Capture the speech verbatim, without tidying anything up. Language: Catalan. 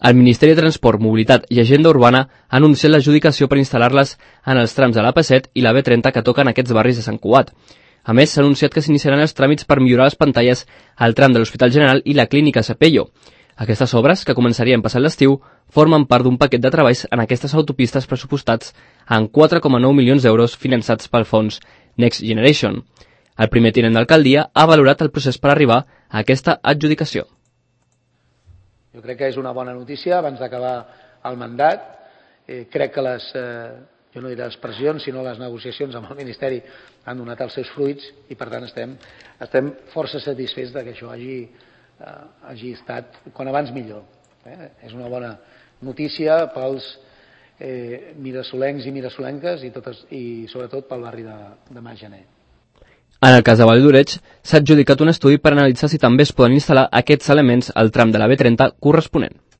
El Ministeri de Transport, Mobilitat i Agenda Urbana ha anunciat l'adjudicació per instal·lar-les en els trams de l'A P set i la B trenta que toquen aquests barris de Sant Cugat. A més, s'ha anunciat que s'iniciaran els tràmits per millorar les pantalles al tram de l'Hospital General i la Clínica Sapello. Aquestes obres, que començarien passat l'estiu, formen part d'un paquet de treballs en aquestes autopistes pressupostats en quatre coma nou milions d'euros finançats pel fons Next Generation. El primer tinent d'alcaldia ha valorat el procés per arribar a aquesta adjudicació. Jo crec que és una bona notícia abans d'acabar el mandat. Eh, crec que les, eh, jo no diré les pressions, sinó les negociacions amb el Ministeri han donat els seus fruits i per tant estem, estem força satisfets de que això hagi, eh, hagi estat quan abans millor. Eh? És una bona notícia pels eh, mirasolencs i mirasolenques i, totes, i sobretot pel barri de, de Mas Gener. En el cas de Vall d'Oreig, s'ha adjudicat un estudi per analitzar si també es poden instal·lar aquests elements al tram de la B trenta corresponent.